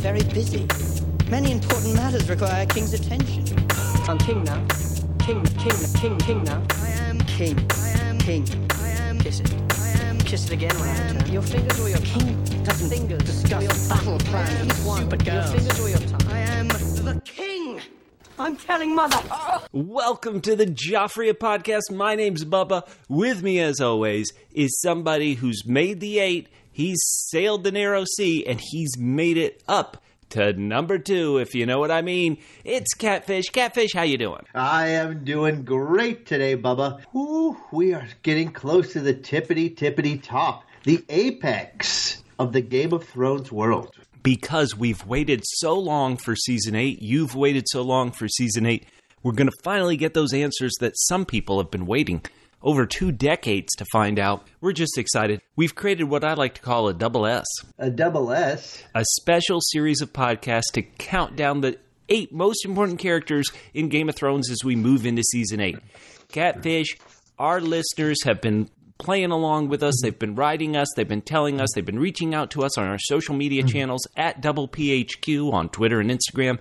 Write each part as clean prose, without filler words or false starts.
very busy. Many important matters require a king's attention. I'm king now. King now. I am king. I am king. I am Kiss it. I am Kiss it again when I am return. Your fingers or your king. Doesn't fingers discuss battle plans with stupid Your girls. fingers or your tongue. I am the king. I'm telling mother. Welcome to the Joffrey Podcast. My name's Bubba. With me, as always, is somebody who's made the 8. He's sailed the narrow sea, and he's made it up to number 2, if you know what I mean. It's Catfish. Catfish, how you doing? I am doing great today, Bubba. Ooh, we are getting close to the tippity top, the apex of the Game of Thrones world. Because we've waited so long for Season 8, you've waited so long for Season 8, we're going to finally get those answers that some people have been waiting over 2 decades to find out. We're just excited. We've created what I like to call a double S. A double S? A special series of podcasts to count down the 8 most important characters in Game of Thrones as we move into Season 8. Catfish, our listeners have been playing along with us. They've been writing us. They've been telling us. They've been reaching out to us on our social media channels at DoublePHQ on Twitter and Instagram,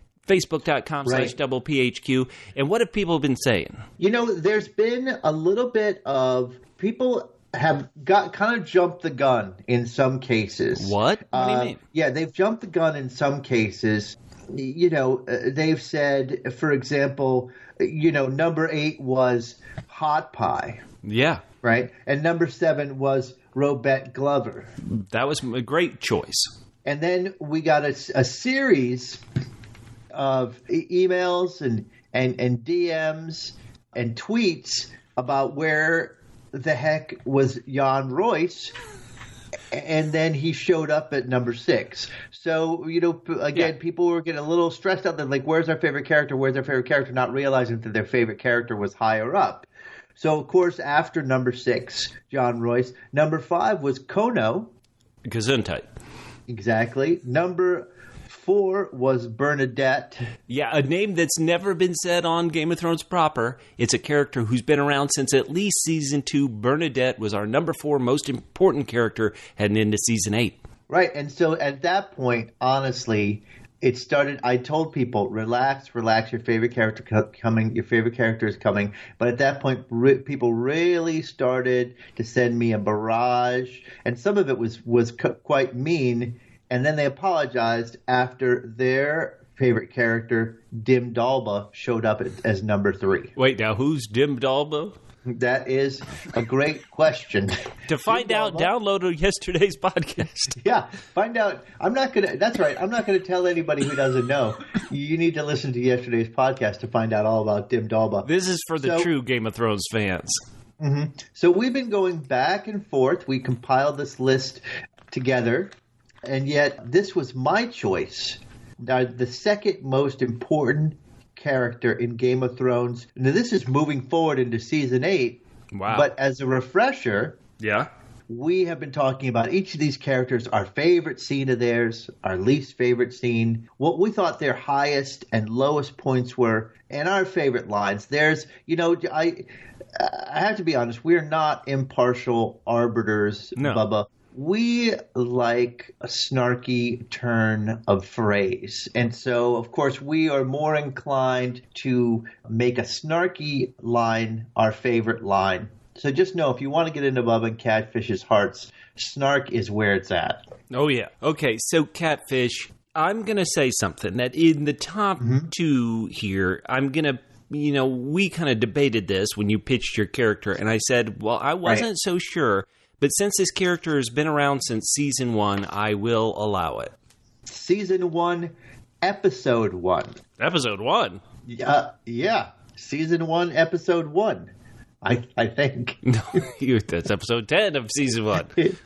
Facebook.com/DoublePHQ. And what have people been saying? You know, there's been a little bit of people have kind of jumped the gun in some cases. What? What do you mean? Yeah, they've jumped the gun in some cases. You know, they've said, for example, number 8 was Hot Pie. Yeah. Right? And number 7 was Robert Glover. That was a great choice. And then we got a series of emails and DMs and tweets about where the heck was Jan Royce, and then he showed up at number 6. So, people were getting a little stressed out. They're like, where's our favorite character? Where's our favorite character? Not realizing that their favorite character was higher up. So, of course, after number 6, Jan Royce, number 5 was Kono. Gesundheit. Exactly. Number 4 was Bernadette. Yeah, a name that's never been said on Game of Thrones proper. It's a character who's been around since at least Season 2. Bernadette was our number 4 most important character heading into Season 8. Right, and so at that point, honestly, it started. I told people, relax. Your favorite character coming. Your favorite character is coming. But at that point, people really started to send me a barrage, and some of it was quite mean. And then they apologized after their favorite character, Dim Dalba, showed up as number 3. Wait, now who's Dim Dalba? That is a great question. To find out, download yesterday's podcast. Yeah, find out. That's right. I'm not going to tell anybody who doesn't know. You need to listen to yesterday's podcast to find out all about Dim Dalba. This is for the true Game of Thrones fans. Mm-hmm. So we've been going back and forth. We compiled this list together, and yet this was my choice. Now, the second most important character in Game of Thrones. Now, this is moving forward into Season 8. Wow. But as a refresher, yeah, we have been talking about each of these characters, our favorite scene of theirs, our least favorite scene, what we thought their highest and lowest points were, and our favorite lines. There's, I have to be honest, we're not impartial arbiters, no. Bubba. We like a snarky turn of phrase. And so, of course, we are more inclined to make a snarky line our favorite line. So just know, if you want to get into Bubba and Catfish's hearts, snark is where it's at. Oh, yeah. Okay, so Catfish, I'm going to say something that in the top 2 here, I'm going to, we kind of debated this when you pitched your character. And I said, well, I wasn't so sure. But since this character has been around since Season 1, I will allow it. Season 1, Episode 1. Episode 1? Yeah. Season 1, Episode 1. I think. No, that's Episode 10 of Season 1.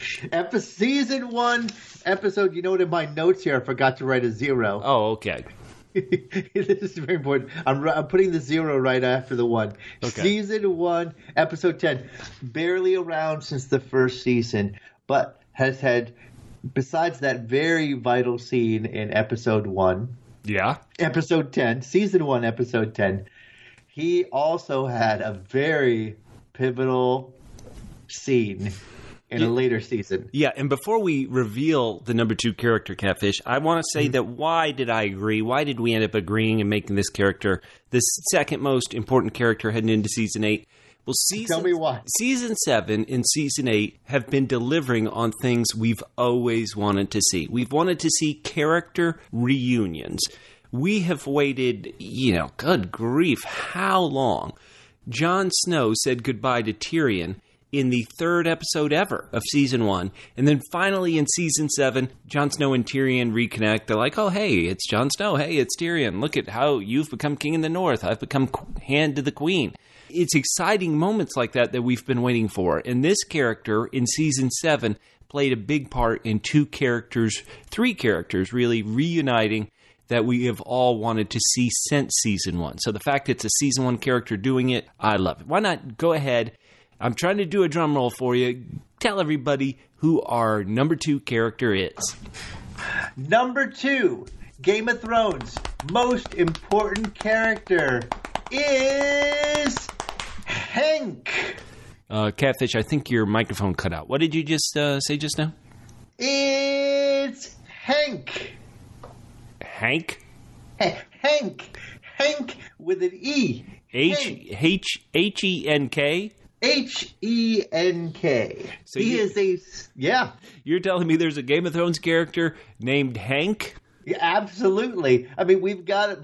Season 1, Episode... You know what? In my notes here, I forgot to write a 0. Oh, okay. This is very important. I'm putting the 0 right after the 1. Okay. Season 1, Episode 10. Barely around since the first season, but has had, besides that very vital scene in Episode 1. Yeah. Episode 10. Season 1, Episode 10. He also had a very pivotal scene in a later season. Yeah, and before we reveal the number 2 character, Catfish, I want to say that why did I agree? Why did we end up agreeing and making this character the second most important character heading into Season 8? Well, Tell me why. Season 7 and Season 8 have been delivering on things we've always wanted to see. We've wanted to see character reunions. We have waited, good grief, how long? Jon Snow said goodbye to Tyrion in the 3rd episode ever of Season 1. And then finally in Season 7, Jon Snow and Tyrion reconnect. They're like, oh, hey, it's Jon Snow. Hey, it's Tyrion. Look at how you've become king in the North. I've become hand to the queen. It's exciting moments like that we've been waiting for. And this character in Season 7 played a big part in 3 characters really reuniting that we have all wanted to see since Season 1. So the fact it's a Season 1 character doing it, I love it. Why not go ahead? I'm trying to do a drum roll for you. Tell everybody who our number 2 character is. Number 2, Game of Thrones, most important character is Hank. Catfish, I think your microphone cut out. What did you just say just now? It's Hank. Hank? Hank. Hank with an E. H-E-N-K? H-E-N-K. So he is a... Yeah. You're telling me there's a Game of Thrones character named Hank? Yeah, absolutely. I mean, we've got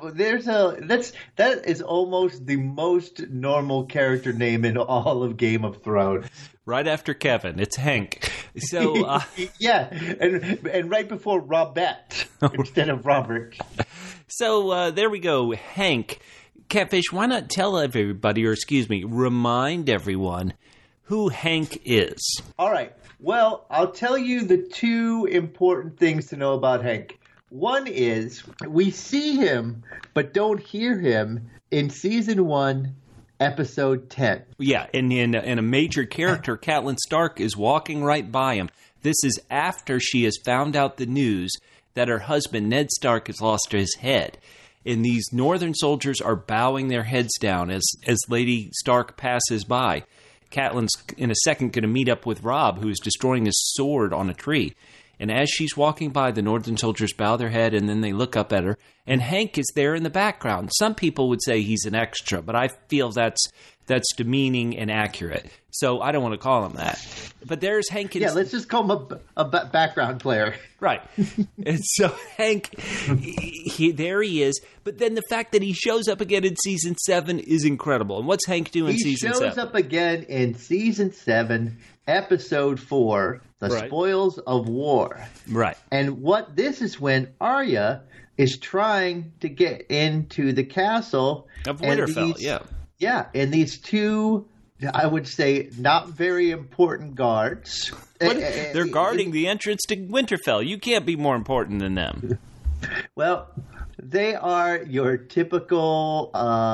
that is almost the most normal character name in all of Game of Thrones. Right after Kevin, it's Hank. So yeah, and right before Robert instead of Robert. So there we go, Hank. Catfish, why not tell everybody, or remind everyone who Hank is? All right. Well, I'll tell you the 2 important things to know about Hank. One is we see him but don't hear him in Season 1, Episode 10. Yeah, and in a major character, Catelyn Stark is walking right by him. This is after she has found out the news that her husband, Ned Stark, has lost his head. And these northern soldiers are bowing their heads down as Lady Stark passes by. Catelyn's in a second going to meet up with Robb, who is destroying his sword on a tree. And as she's walking by, the northern soldiers bow their head and then they look up at her. And Hank is there in the background. Some people would say he's an extra, but I feel that's demeaning and accurate. So I don't want to call him that. But there's Hank. Yeah, let's just call him a background player. Right. And so Hank, there he is. But then the fact that he shows up again in Season 7 is incredible. And what's Hank doing in Season 7? He shows up again in Season 7, Episode 4, The Spoils of War. Right. And this is when Arya is trying to get into the castle. Of Winterfell, yeah. Yeah, and these 2, I would say, not very important guards. They're guarding the entrance to Winterfell. You can't be more important than them. Well, they are your typical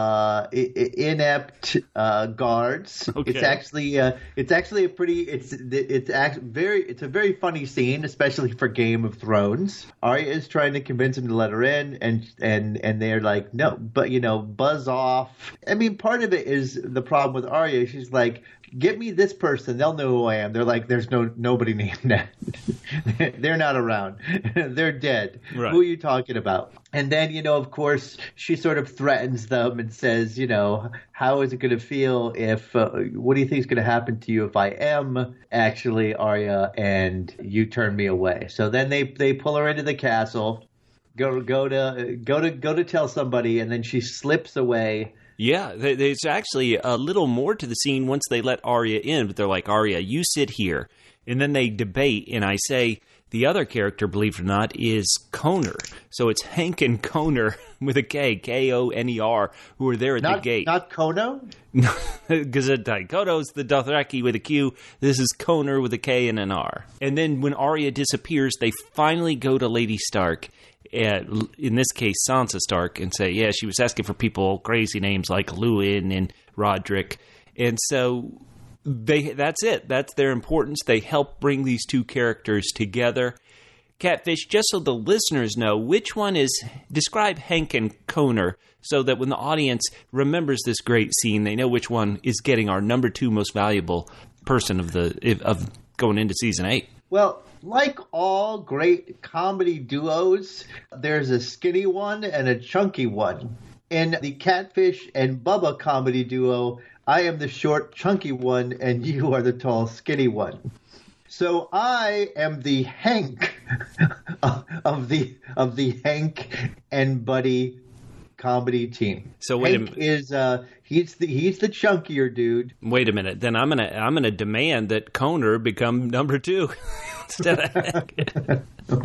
inept guards. Okay. It's actually a pretty it's a very funny scene, especially for Game of Thrones. Arya is trying to convince him to let her in, and they're like, no, but buzz off. I mean, part of it is the problem with Arya. She's like, get me this person, they'll know who I am. They're like, there's nobody named that. They're not around. They're dead. Right. Who are you talking about? And then, of course, she sort of threatens them and says, how is it going to feel if, what do you think is going to happen to you if I am actually Arya and you turn me away? So then they pull her into the castle, go to tell somebody, and then she slips away. Yeah, there's actually a little more to the scene once they let Arya in, but they're like, Arya, you sit here. And then they debate, and I say the other character, believe it or not, is Koner. So it's Hank and Koner with a K, K-O-N-E-R, who are there at the gate. Not Kono? No, Kono's the Dothraki with a Q. This is Koner with a K and an R. And then when Arya disappears, they finally go to Lady Stark, in this case Sansa Stark, and say, yeah, she was asking for people, crazy names like Lewin and Roderick. And so that's it. That's their importance. They help bring these 2 characters together. Catfish, just so the listeners know, which one is, describe Hank and Koner so that when the audience remembers this great scene, they know which one is getting our number 2 most valuable person of going into season 8. Well, like all great comedy duos, there's a skinny one and a chunky one. In the Catfish and Bubba comedy duo, I am the short, chunky one, and you are the tall, skinny one. So I am the Hank of the Hank and Buddy comedy team. So wait Hank is he's the chunkier dude. Wait a minute. Then I'm gonna demand that Coner become number 2 instead of Hank.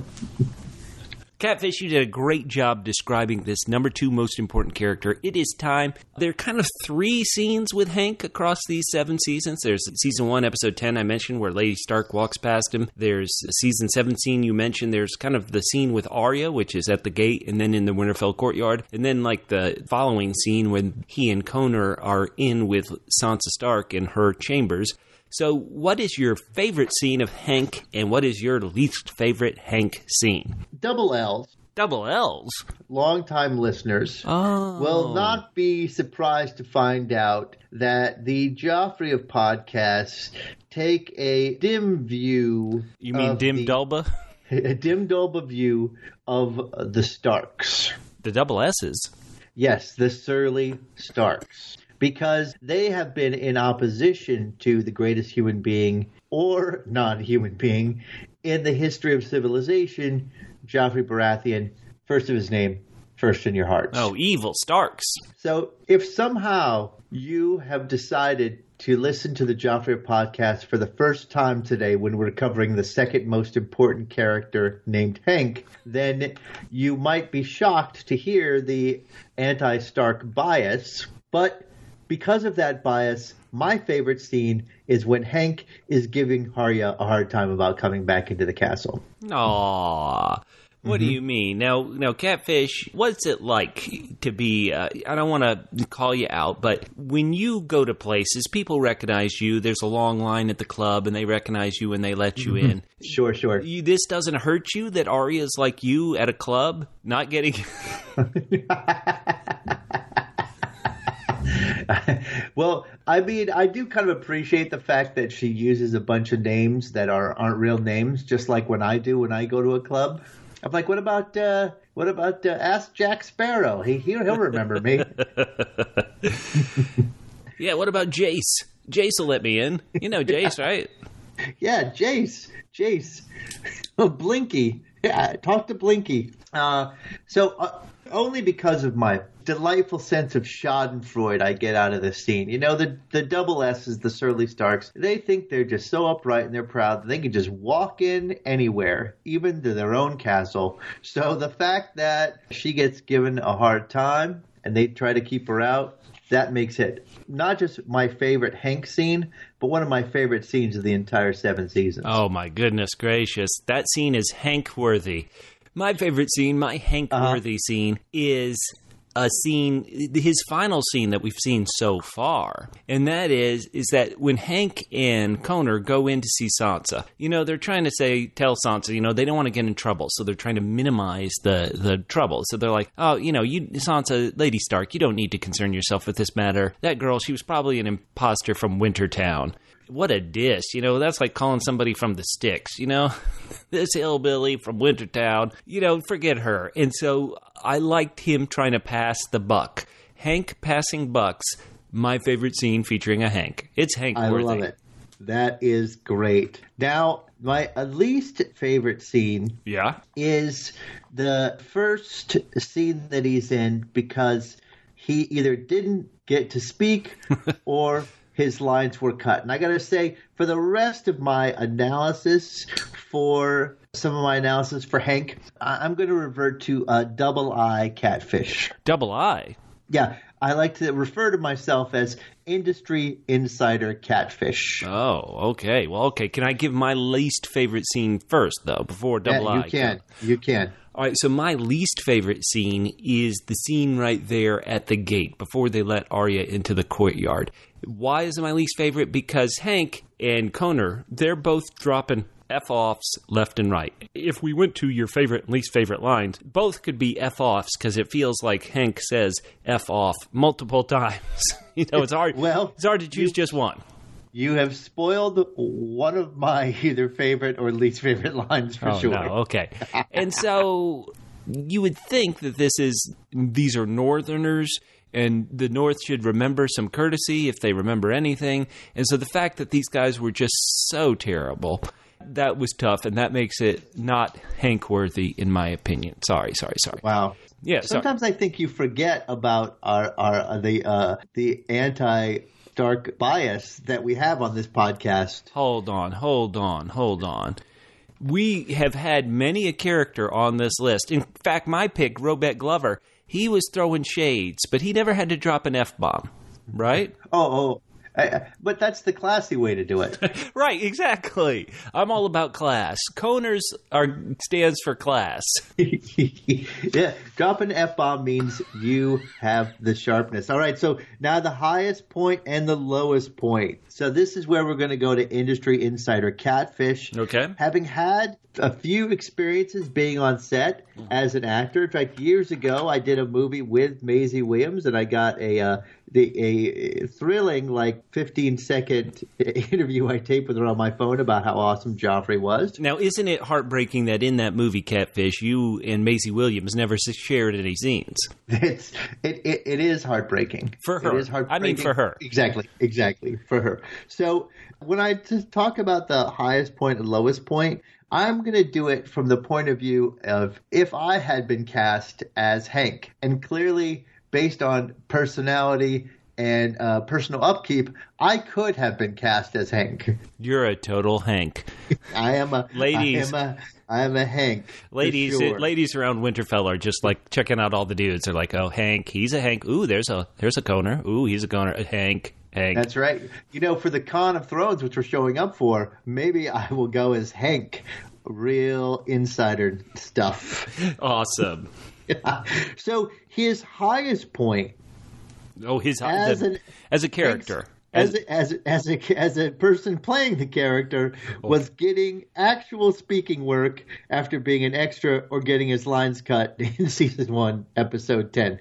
Catfish, you did a great job describing this number 2 most important character. It is time. There are kind of 3 scenes with Hank across these 7 seasons. There's season 1, episode 10 I mentioned, where Lady Stark walks past him. There's season 17 you mentioned. There's kind of the scene with Arya, which is at the gate and then in the Winterfell courtyard. And then like the following scene when he and Coner are in with Sansa Stark in her chambers. So what is your favorite scene of Hank, and what is your least favorite Hank scene? Double L's. Double L's? Longtime listeners will not be surprised to find out that the Joffrey of podcasts take a dim view. You mean Dim Dulba? A Dim Dulba view of the Starks. The double S's? Yes, the Surly Starks. Because they have been in opposition to the greatest human being or non-human being in the history of civilization, Joffrey Baratheon, first of his name, first in your hearts. Oh, evil Starks. So if somehow you have decided to listen to the Joffrey podcast for the first time today when we're covering the second most important character named Hank, then you might be shocked to hear the anti-Stark bias, but because of that bias, my favorite scene is when Hank is giving Arya a hard time about coming back into the castle. Aww. What do you mean? Now, Catfish, what's it like to be, I don't want to call you out, but when you go to places, people recognize you. There's a long line at the club, and they recognize you, and they let you in. Sure. This doesn't hurt you that Arya's like you at a club, not getting... Well, I mean, I do kind of appreciate the fact that she uses a bunch of names that aren't real names, just like when I do when I go to a club. I'm like, what about ask Jack Sparrow? He'll remember me. Yeah, what about Jace? Jace will let me in. You know Jace, right? Yeah, Jace. Oh, Blinky. Yeah, talk to Blinky. Only because of my delightful sense of schadenfreude I get out of this scene. You know, the double S's, the Surly Starks, they think they're just so upright and they're proud that they can just walk in anywhere, even to their own castle. So the fact that she gets given a hard time and they try to keep her out, that makes it not just my favorite Hank scene, but one of my favorite scenes of the entire 7 seasons. Oh, my goodness gracious. That scene is Hank-worthy. My favorite scene, my Hank-worthy scene, is a scene, his final scene that we've seen so far. And that is that when Hank and Coner go in to see Sansa, you know, they're trying to tell Sansa, you know, they don't want to get in trouble. So they're trying to minimize the trouble. So they're like, oh, you know, Sansa, Lady Stark, you don't need to concern yourself with this matter. That girl, she was probably an imposter from Wintertown. What a diss, you know, that's like calling somebody from the sticks, you know, this hillbilly from Wintertown, you know, forget her. And so I liked him trying to pass the buck. Hank passing bucks, my favorite scene featuring a Hank. It's Hank-worthy. I love it. That is great. Now, my least favorite scene is the first scene that he's in because he either didn't get to speak or his lines were cut. And I got to say, for the rest of my analysis, for some of my analysis for Hank, I'm going to revert to Double I Catfish. Double I? Yeah. I like to refer to myself as Industry Insider Catfish. Oh, okay. Well, okay. Can I give my least favorite scene first, though, before Double I? You can. All right, so my least favorite scene is the scene right there at the gate before they let Arya into the courtyard. Why is it my least favorite? Because Hank and Coner, they're both dropping F-offs left and right. If we went to your favorite and least favorite lines, both could be F-offs because it feels like Hank says F-off multiple times. You know, it's hard. Well, it's hard to choose just one. You have spoiled one of my either favorite or least favorite lines for sure. No, okay. And so you would think that these are Northerners, and the North should remember some courtesy if they remember anything. And so the fact that these guys were just so terrible, that was tough, and that makes it not Hank-worthy, in my opinion. Sorry. Wow. Yeah. Sometimes I think you forget about the anti-dark bias that we have on this podcast. Hold on. We have had many a character on this list. In fact, my pick, Robert Glover, he was throwing shades, but he never had to drop an F-bomb, right? But that's the classy way to do it. Right, exactly. I'm all about class. Coners stands for class. Yeah, drop an F-bomb means you have the sharpness. All right, so now the highest point and the lowest point. So this is where we're going to go to industry insider Catfish. Okay. Having had a few experiences being on set as an actor. In fact, years ago, I did a movie with Maisie Williams, and I got a thrilling, 15-second interview I taped with her on my phone about how awesome Joffrey was. Now, isn't it heartbreaking that in that movie, Catfish, you and Maisie Williams never shared any scenes? It is heartbreaking. For her. It is heartbreaking. I mean, for her. Exactly, for her. So when I talk about the highest point and lowest point, I'm going to do it from the point of view of if I had been cast as Hank. And clearly, based on personality and personal upkeep, I could have been cast as Hank. You're a total Hank. I am a Hank. Ladies around Winterfell are just checking out all the dudes. They're like, oh, Hank, he's a Hank. Ooh, there's a Coner. Ooh, he's a Coner. Hank. That's right. For the Con of Thrones, which we're showing up for, maybe I will go as Hank. Real insider stuff. Awesome. So his highest point. Oh, as a character. As a person playing the character was getting actual speaking work after being an extra or getting his lines cut in season 1, episode 10.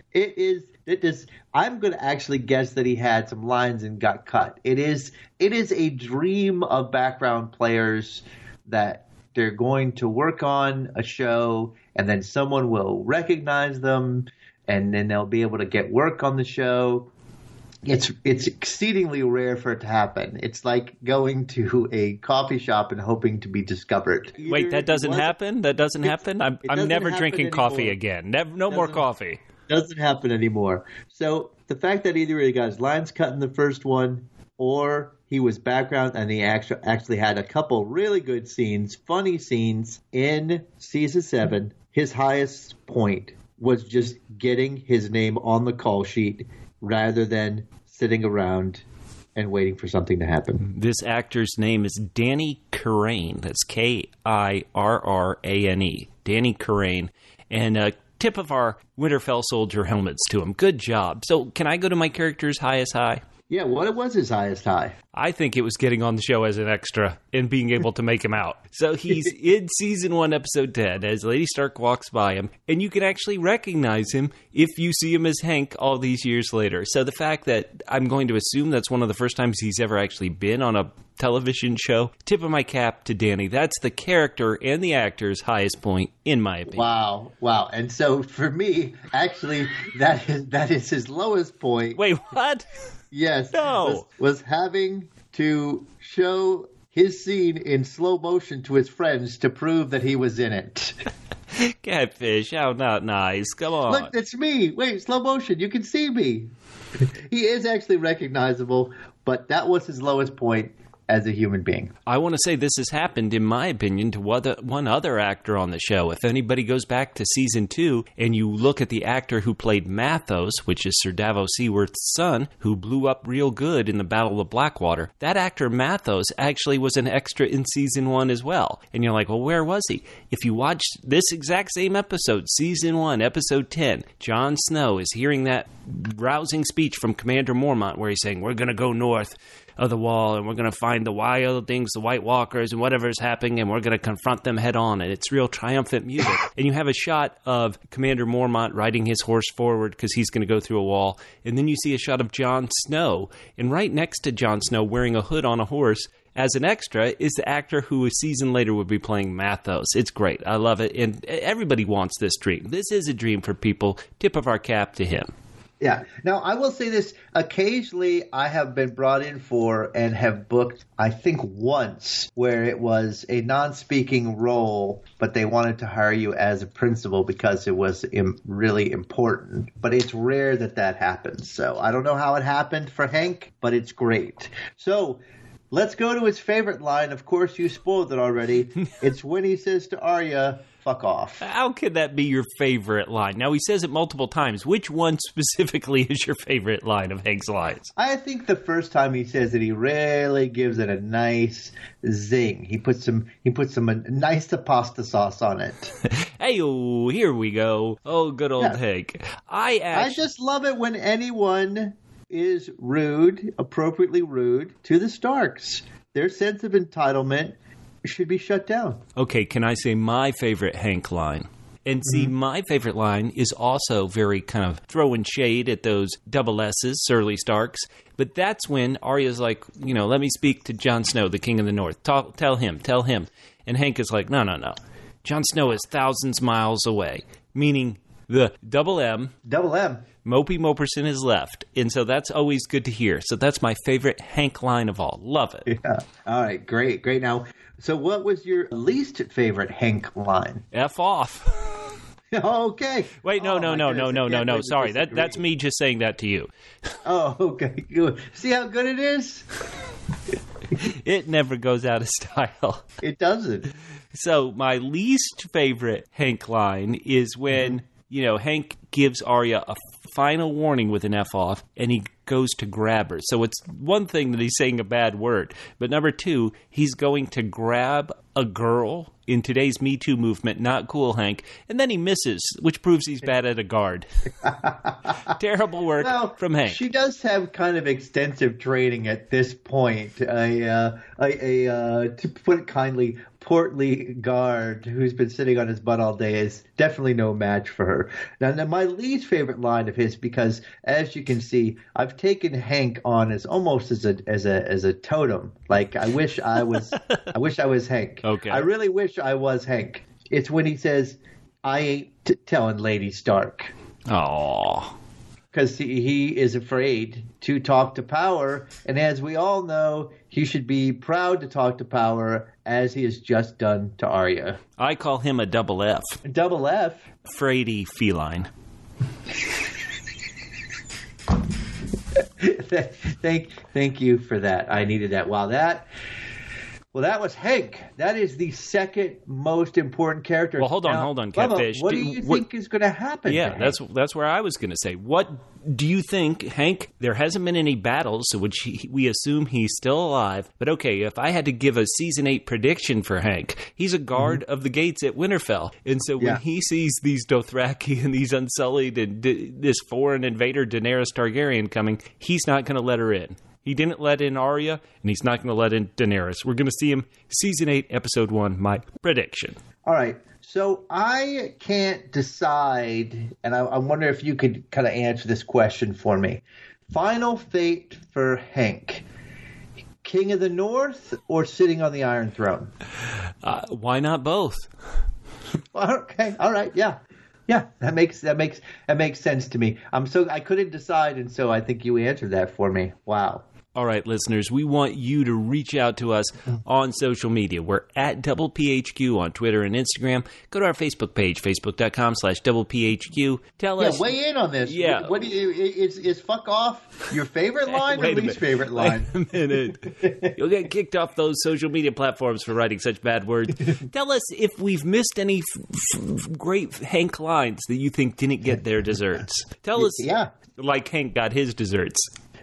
I'm going to actually guess that he had some lines and got cut. It is a dream of background players that they're going to work on a show and then someone will recognize them and then they'll be able to get work on the show. It's exceedingly rare for it to happen. It's like going to a coffee shop and hoping to be discovered. Wait, that doesn't happen? That doesn't happen? I'm never drinking coffee again. No more coffee. Doesn't happen anymore. So the fact that either he got his lines cut in the first one or he was background and he actually had a couple really good scenes, funny scenes in season 7, his highest point was just getting his name on the call sheet rather than sitting around and waiting for something to happen. This actor's name is Danny Carrane. That's Kirrane. Danny Carrane. And tip of our Winterfell soldier helmets to him. Good job. So can I go to my character's highest high? Yeah, what was his highest high? I think it was getting on the show as an extra and being able to make him out. So he's in season 1, episode 10, as Lady Stark walks by him, and you can actually recognize him if you see him as Hank all these years later. So the fact that I'm going to assume that's one of the first times he's ever actually been on a television show, tip of my cap to Danny. That's the character and the actor's highest point, in my opinion. Wow. And so for me, actually, that is his lowest point. Wait, what? Yes. No. Was having to show his scene in slow motion to his friends to prove that he was in it. Catfish, how not nice. Come on. Look, it's me. Wait, slow motion. You can see me. He is actually recognizable, but that was his lowest point as a human being. I want to say this has happened, in my opinion, to one other actor on the show. If anybody goes back to season 2 and you look at the actor who played Mathos, which is Sir Davos Seaworth's son, who blew up real good in the Battle of Blackwater, that actor Mathos actually was an extra in season 1 as well. And you're like, well, where was he? If you watch this exact same episode, season 1, episode 10, Jon Snow is hearing that rousing speech from Commander Mormont where he's saying, we're going to go north of the Wall, and we're going to find the wildlings, the White Walkers, and whatever's happening, and we're going to confront them head on. And it's real triumphant music. And you have a shot of Commander Mormont riding his horse forward because he's going to go through a wall. And then you see a shot of Jon Snow. And right next to Jon Snow, wearing a hood on a horse, as an extra, is the actor who a season later would be playing Mathos. It's great. I love it. And everybody wants this dream. This is a dream for people. Tip of our cap to him. Yeah. Now, I will say this. Occasionally, I have been brought in for and have booked, I think once, where it was a non-speaking role, but they wanted to hire you as a principal because it was really important. But it's rare that happens. So I don't know how it happened for Hank, but it's great. So let's go to his favorite line. Of course, you spoiled it already. It's when he says to Arya, "Fuck off." How could that be your favorite line? Now, he says it multiple times. Which one specifically is your favorite line of Hank's lines? I think the first time he says it, he really gives it a nice zing. He puts some nice pasta sauce on it. Hey-oh, here we go. Oh, good old Hank. I just love it when anyone is rude, appropriately rude, to the Starks. Their sense of entitlement should be shut down. Okay, can I say my favorite Hank line? And see, my favorite line is also very kind of throwing shade at those double S's, surly Starks. But that's when Arya's like, let me speak to Jon Snow, the King of the North. Tell him. And Hank is like, no. Jon Snow is thousands miles away, meaning the double M. Mopey Moperson is left. And so that's always good to hear. So that's my favorite Hank line of all. Love it. Yeah. All right. Great. Now, so what was your least favorite Hank line? F off. Okay. Wait, no. Sorry. That's me just saying that to you. Oh, okay. Good. See how good it is? It never goes out of style. It doesn't. So my least favorite Hank line is when, Hank gives Arya a final warning with an F off, and he goes to grab her. So it's one thing that he's saying a bad word, but number two, he's going to grab a girl in today's Me Too movement. Not cool, Hank. And then he misses, which proves he's bad at a guard. Terrible work from Hank. She does have kind of extensive training at this point. To put it kindly, portly guard who's been sitting on his butt all day is definitely no match for her. Now my least favorite line of his, because as you can see, I've taken Hank on as almost as a totem. Like I wish I was Hank. Okay. I really wish I was Hank. It's when he says, "I ain't telling Lady Stark." Aww. Because he is afraid to talk to power, and as we all know, he should be proud to talk to power, as he has just done to Arya. I call him a double F. Double F? Frady feline. Thank you for that. I needed that. Wow, that was Hank. That is the second most important character. Well, hold on, Catfish. What do you think is going to happen? Yeah, that's where I was going to say. What do you think, Hank? There hasn't been any battles, so we assume he's still alive. But okay, if I had to give a season 8 prediction for Hank, he's a guard of the gates at Winterfell, and so when he sees these Dothraki and these Unsullied and this foreign invader Daenerys Targaryen coming, he's not going to let her in. He didn't let in Arya, and he's not going to let in Daenerys. We're going to see him season 8, episode 1, my prediction. All right. So I can't decide, and I wonder if you could kind of answer this question for me. Final fate for Hank. King of the North or sitting on the Iron Throne? Why not both? Okay. All right. Yeah. Yeah, that makes sense to me. I couldn't decide, and so I think you answered that for me. Wow. All right, listeners, we want you to reach out to us on social media. We're at DoublePHQ on Twitter and Instagram. Go to our Facebook page, facebook.com/DoublePHQ. Tell us. Weigh in on this. Yeah. What do is fuck off your favorite line or least favorite line? Wait a minute. You'll get kicked off those social media platforms for writing such bad words. Tell us if we've missed any great Hank lines that you think didn't get their desserts. Tell us, like Hank got his desserts.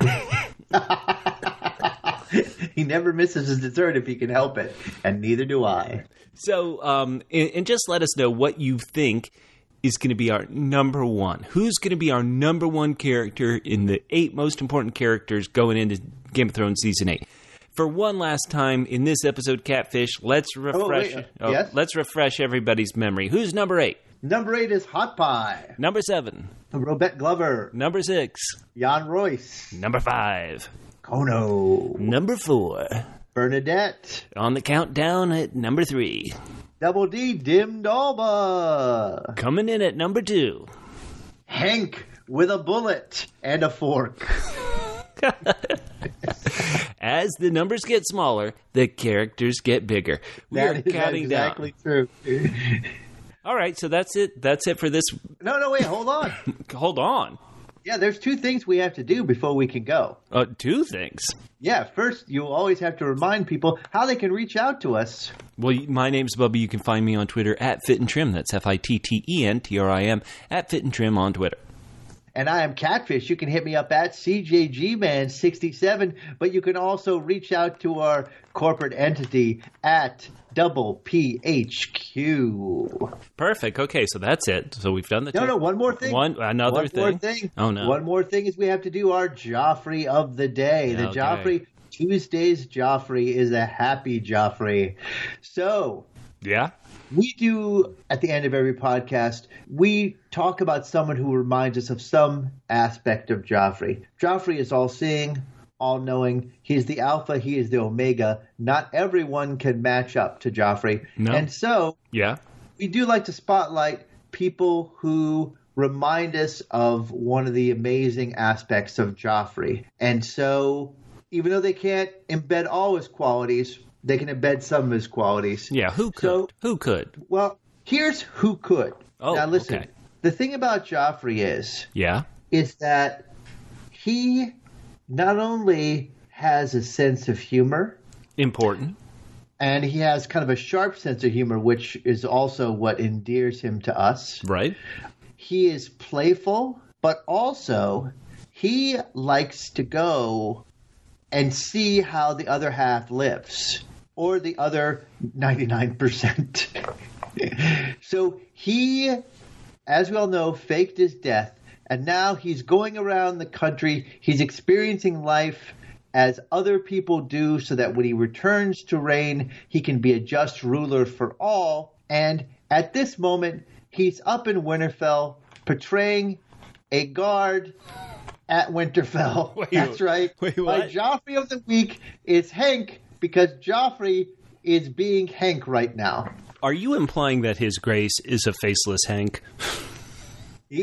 He never misses his dessert if he can help it, and neither do I. So, and just let us know what you think is going to be our number one? Who's going to be our number one character in the 8 most important characters going into Game of Thrones Season 8? For one last time in this episode, Catfish, let's refresh yes? let's refresh everybody's memory. Who's number 8? Number 8 is Hot Pie. Number 7. Robert Glover. Number 6. Jan Royce. Number 5. Kono. Number 4. Bernadette. On the countdown at number 3. Double D. Dim Dalba. Coming in at number 2. Hank with a bullet and a fork. As the numbers get smaller, the characters get bigger. We are counting exactly down. True. All right, so that's it. That's it for this. No, wait, hold on. Hold on. Yeah, there's 2 things we have to do before we can go. 2 things. Yeah, first, you always have to remind people how they can reach out to us. Well, my name's Bubba. You can find me on Twitter at FitandTrim. That's FITTENTRIM at FitandTrim on Twitter. And I am Catfish. You can hit me up at CJGman67, but you can also reach out to our corporate entity at Double PHQ. Perfect. Okay, so that's it. So we've done the No, one more thing. Another thing. Oh, no. One more thing is we have to do our Joffrey of the day. The Okay. Joffrey, Tuesday's Joffrey is a happy Joffrey. So... Yeah? we do, at the end of every podcast, we talk about someone who reminds us of some aspect of Joffrey. Joffrey is all-seeing, all-knowing. He's the alpha, he is the omega. Not everyone can match up to Joffrey. No. And so, Yeah? we do like to spotlight people who remind us of one of the amazing aspects of Joffrey. And so, even though they can't embed all his qualities, they can embed some of his qualities. Yeah, who could? So- Who could? Well, here's who could. Oh, now listen, okay. The thing about Joffrey Yeah? is that he not only has a sense of humor, Important. and he has kind of a sharp sense of humor, which is also what endears him to us. Right? He is playful, but also he likes to go and see how the other half lives, or the other 99%. So he, as we all know, faked his death, and now he's going around the country. He's experiencing life as other people do, so that when he returns to reign, he can be a just ruler for all. And at this moment, he's up in Winterfell, portraying a guard at Winterfell. Wait, That's right. wait, My what? Joffrey of the week is Hank, because Joffrey is being Hank right now. Are you implying that His Grace is a faceless Hank? He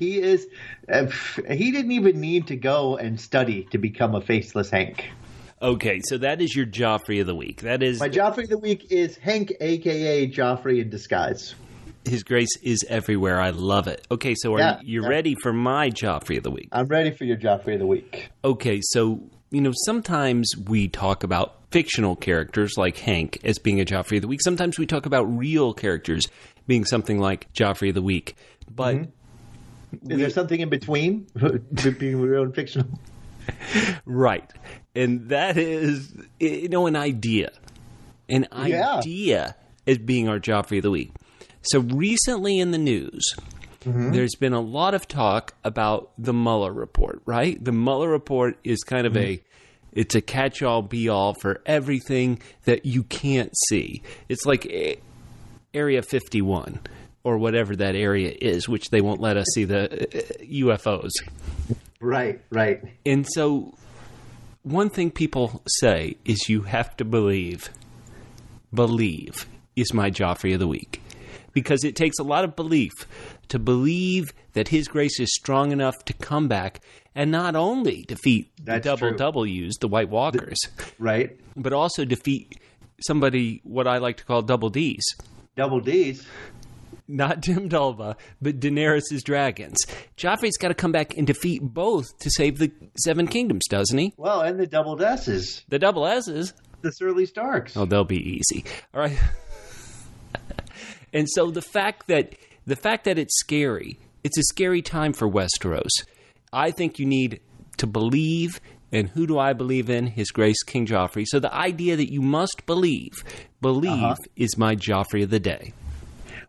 didn't even need to go and study to become a faceless Hank. Okay, so that is your Joffrey of the week. That is My Joffrey of the week is Hank, a.k.a. Joffrey in disguise. His Grace is everywhere. I love it. Okay, so are you ready for my Joffrey of the week? I'm ready for your Joffrey of the week. Okay, so, sometimes we talk about fictional characters like Hank as being a Joffrey of the week. Sometimes we talk about real characters being something like Joffrey of the week. But Is there something in between being real and fictional? right. And that is, an idea. An idea as being our Joffrey of the week. So recently in the news, there's been a lot of talk about the Mueller report, right? The Mueller report is kind of it's a catch-all, be-all for everything that you can't see. It's like Area 51 or whatever that area is, which they won't let us see the UFOs. Right. And so one thing people say is you have to believe. Believe is my Joffrey of the week. Because it takes a lot of belief to believe that His Grace is strong enough to come back and not only defeat the double W's, the White Walkers, Right. but also defeat somebody, what I like to call double D's. Double D's. Not Dim Dalba, but Daenerys' dragons. Joffrey's got to come back and defeat both to save the Seven Kingdoms, doesn't he? Well, and the double S's. The double S's. The Surly Starks. Oh, they'll be easy. All right. And so the fact that it's scary, it's a scary time for Westeros. I think you need to believe, and who do I believe in? His Grace King Joffrey. So the idea that you must believe is my Joffrey of the day.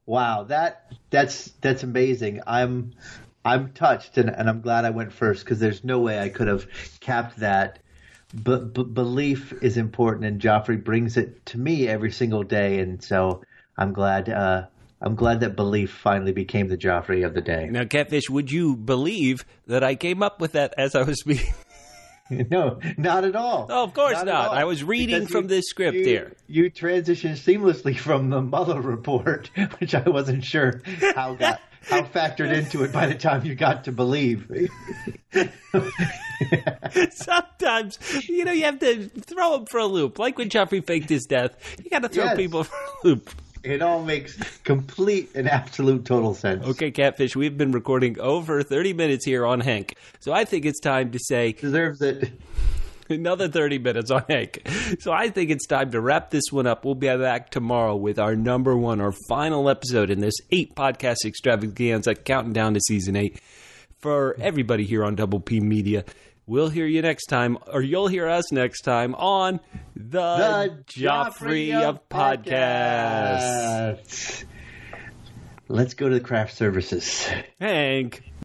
Wow, that's amazing. I'm touched, and I'm glad I went first because there's no way I could have capped that. But belief is important, and Joffrey brings it to me every single day, and so I'm glad that belief finally became the Joffrey of the day. Now, Catfish, would you believe that I came up with that as I was speaking? No, not at all. Oh, of course not. I was reading from this script here. You transitioned seamlessly from the Mueller report, which I wasn't sure how factored into it by the time you got to believe. Sometimes, you have to throw them for a loop. Like when Joffrey faked his death, you got to throw people for a loop. It all makes complete and absolute total sense. Okay, Catfish, we've been recording over 30 minutes here on Hank. So I think it's time to say... Deserves it. Another 30 minutes on Hank. So I think it's time to wrap this one up. We'll be back tomorrow with our number one, our final episode in this 8-podcast extravaganza, counting down to season 8. For everybody here on Double P Media, we'll hear you next time, or you'll hear us next time on the Joffrey of Podcasts. Let's go to the craft services. Hank.